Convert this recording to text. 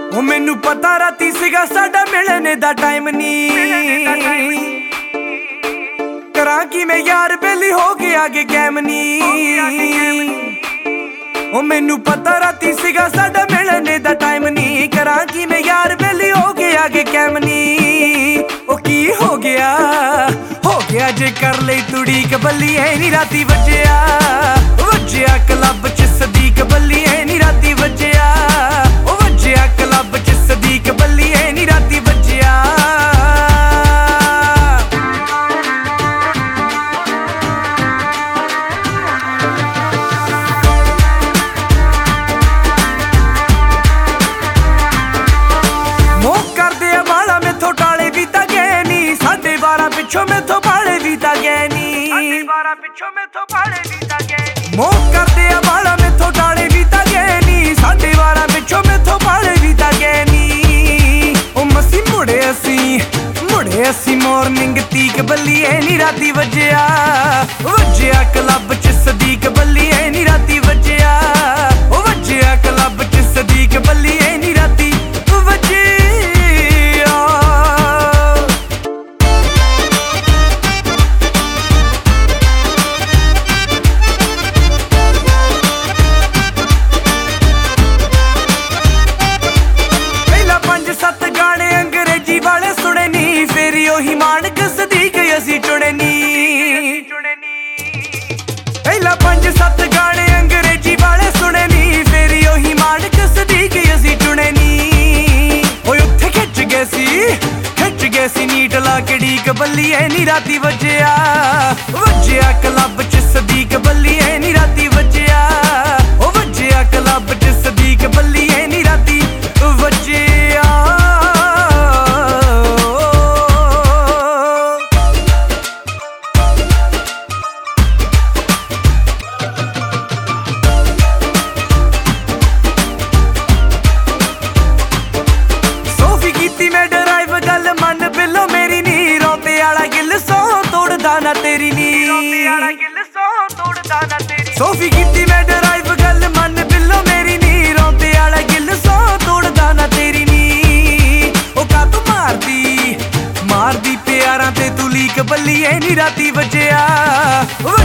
ਉਹ ਮੈਨੂੰ ਪਤਾ ਰਾਤੀ ਸੀਗਾ ਸਾਡਾ ਮਿਲਣੇ ਦਾ ਟਾਈਮ ਨਹੀਂ, ਕਰਾਂ ਕਿ ਮੈਂ ਯਾਰ ਬੇਲੀ ਹੋ ਗਿਆ ਅੱਗੇ ਕੈਮ ਨਹੀਂ। ਉਹ ਮੈਨੂੰ ਪਤਾ ਰਾਤੀ ਸੀਗਾ ਸਾਡਾ ਮਿਲਣੇ ਦਾ ਟਾਈਮ ਨਹੀਂ, ਕਰਾਂ ਕਿ ਮੈਂ ਯਾਰ ਬੇਲੀ ਹੋ ਗਿਆ ਅੱਗੇ ਕੈਮ ਨਹੀਂ। ਉਹ ਕੀ ਹੋ ਗਿਆ ਜੇ ਕਰ ਲਈ ਤੁੜੀਕ ਬੱਲੀ ਐ ਨੀ ਰਾਤੀ ਵੱਜਿਆ ਕਲੱਬ ਚ ਸਦੀਕ ਬੱਲੀ ਐ ਨੀ ਰਾਤੀ ਵੱਜਿਆ ਕਲੱਬ ਚ ਸਦੀਕ ਬੱਲੀ ਐ ਨੀ ਰਾਤੀ ਵੱਜਿਆ। ਮੋਹ ਕਰਦੇ ਆ ਵਾਲਾ ਮੈਥੋਂ ਟਾਲੇ ਵੀ ਤਾਂ ਗਏ ਨੀ, 12:30 ਪਿੱਛੋਂ ਮੈਥੋਂ ਬਾਲੇ ਵੀ ਤਾਂ ਗਏ ਨੀ, 12:30 ਪਿੱਛੋਂ ਮੈਥੋਂ ਬਾਲੇ ਵੀ ਤਾਂ ਗਏ ਨੀ। ਮੋਹ ਕਰਦੇ ਆ ਵਾਲਾ ਮੈਥੋਂ ਟਾਲੇ ਵੀ ਤਾਂ ਗਏ ਨੀ, 12:30 ਪਿੱਛੋਂ ਮੈਥੋਂ ਬਾਲੇ ਵੀ ਤਾਂ ਗਏ ਨੀ। ਉਹ ਮਸੀਂ ਮੁੜੇ ਅਸੀਂ ਮਾਰਨਿੰਗ ਤੀਕ ਬੱਲੀ ਐ ਨੀ ਰਾਤੀ ਵੱਜਿਆ ਕਲੱਬ ਚ ਸਦੀਕ ਬੱਲੀ ਐ ਨੀ ਰਾਤੀ ਵੱਜਿਆ ਕਲੱਬ ਚ ਸਦੀਕ ਬੱਲੀ ਐ ਨੀ ਰਾਤੀ ਵੱਜਿਆ। ਪਹਿਲਾਂ 5-7 ਗਾਣੇ ਅੰਗਰੇਜ਼ੀ ਵਾਲੇ ਸੁਣੇ ਨੀ, ਫੇਰ ਉਹੀ ਮਾਨਕ ਸਦੀਕ ਅਸੀਂ ਚੁਣੇ ਨੀ। ਪਹਿਲਾਂ 5-7 ਗਾਣੇ ਅੰਗਰੇਜ਼ੀ ਵਾਲੇ ਸੁਣੇ ਨੀ, ਫੇਰ ਉਹੀ ਮਾਨਕ ਸਦੀਕ ਅਸੀਂ ਚੁਣੇ ਨੀ। ਓਏ ਉੱਥੇ ਖਿੱਚ ਗਏ ਸੀ ਨੀਟ ਲਾ ਕੇ ਡੀਕ ਬੱਲੀ ਐ ਨੀ ਰਾਤੀ ਵੱਜਿਆ ਕਲੱਬ ਚ ਸਦੀਕ ਬੱਲੀ ਐ ਨੀ ਰਾਤੀ ਵੱਜਿਆ ਕਲੱਬ ਚ ਸਦੀਕ ਬੱਲੀ ਐ ਨੀ ਰਾਤੀ ਵੱਜਿਆ। ਸੋਫੀ ਕੀਤੀ ਮੈਂ ਡਰਾਈਵ ਗੱਲ ਮੰਨ ਬਿੱਲੋ ਮੇਰੀ ਨੀ, ਰੋਤੇ ਵਾਲਾ ਗਿੱਲ ਸੌ ਤੋੜਦਾ ਨਾ ਤੇਰੀ ਨੀ, ਸੋਫੀ ਕੀਤੀ ਮੈਂ ਡਰਾਈਵ ਗੱਲ ਮੰਨ ਬਿੱਲੋ ਮੇਰੀ ਨੀ, ਰੋਤੇ ਵਾਲਾ ਗਿੱਲ ਸੌ ਤੋੜਦਾ ਨਾ ਤੇਰੀ ਨੀ। ਉਹ ਕਾਤੋਂ ਮਾਰਦੀ ਪਿਆਰਾਂ ਤੇ ਤੂੰ ਲੀਕ ਬੱਲੀ ਐ ਨੀ ਰਾਤੀ ਵੱਜਿਆ